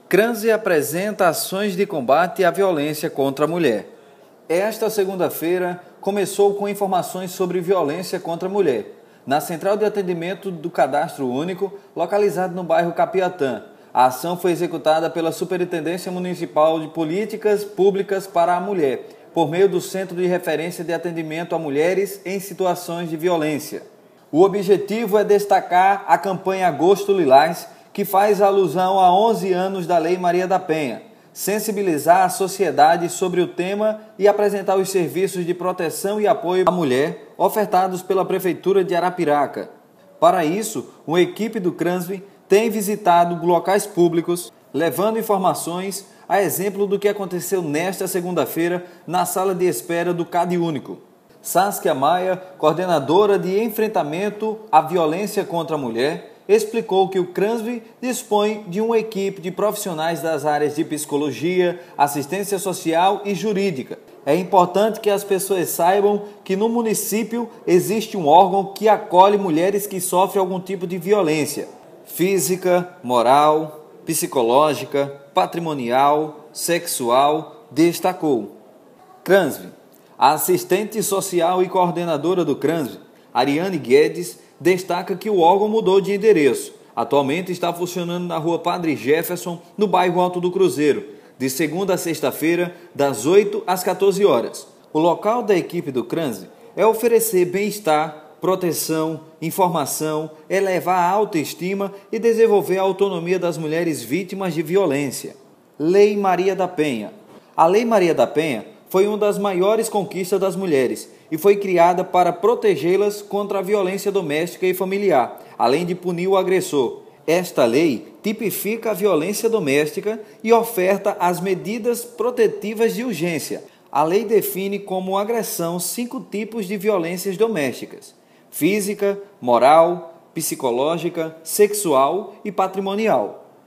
CRANSE apresenta ações de combate à violência contra a mulher. Esta segunda-feira começou com informações sobre violência contra a mulher, na Central de Atendimento do Cadastro Único, localizado no bairro Capiatã. A ação foi executada pela Superintendência Municipal de Políticas Públicas para a Mulher, por meio do Centro de Referência de Atendimento a Mulheres em Situações de Violência. O objetivo é destacar a campanha Agosto Lilás, que faz alusão a 11 anos da Lei Maria da Penha, sensibilizar a sociedade sobre o tema e apresentar os serviços de proteção e apoio à mulher ofertados pela Prefeitura de Arapiraca. Para isso, uma equipe do CRANSE tem visitado locais públicos, levando informações a exemplo do que aconteceu nesta segunda-feira na sala de espera do CAD Único. Saskia Maia, coordenadora de enfrentamento à violência contra a mulher, explicou que o CRANSE dispõe de uma equipe de profissionais das áreas de psicologia, assistência social e jurídica. É importante que as pessoas saibam que no município existe um órgão que acolhe mulheres que sofrem algum tipo de violência física, moral, psicológica, patrimonial, sexual, destacou. CRANSE. A assistente social e coordenadora do CRANSE, Ariane Guedes, destaca que o órgão mudou de endereço. Atualmente está funcionando na Rua Padre Jefferson, no bairro Alto do Cruzeiro, de segunda a sexta-feira, das 8 às 14 horas. O local da equipe do CRANSE é oferecer bem-estar, proteção, informação, elevar a autoestima e desenvolver a autonomia das mulheres vítimas de violência. Lei Maria da Penha. A Lei Maria da Penha foi uma das maiores conquistas das mulheres e foi criada para protegê-las contra a violência doméstica e familiar, além de punir o agressor. Esta lei tipifica a violência doméstica e oferta as medidas protetivas de urgência. A lei define como agressão 5 tipos de violências domésticas: física, moral, psicológica, sexual e patrimonial.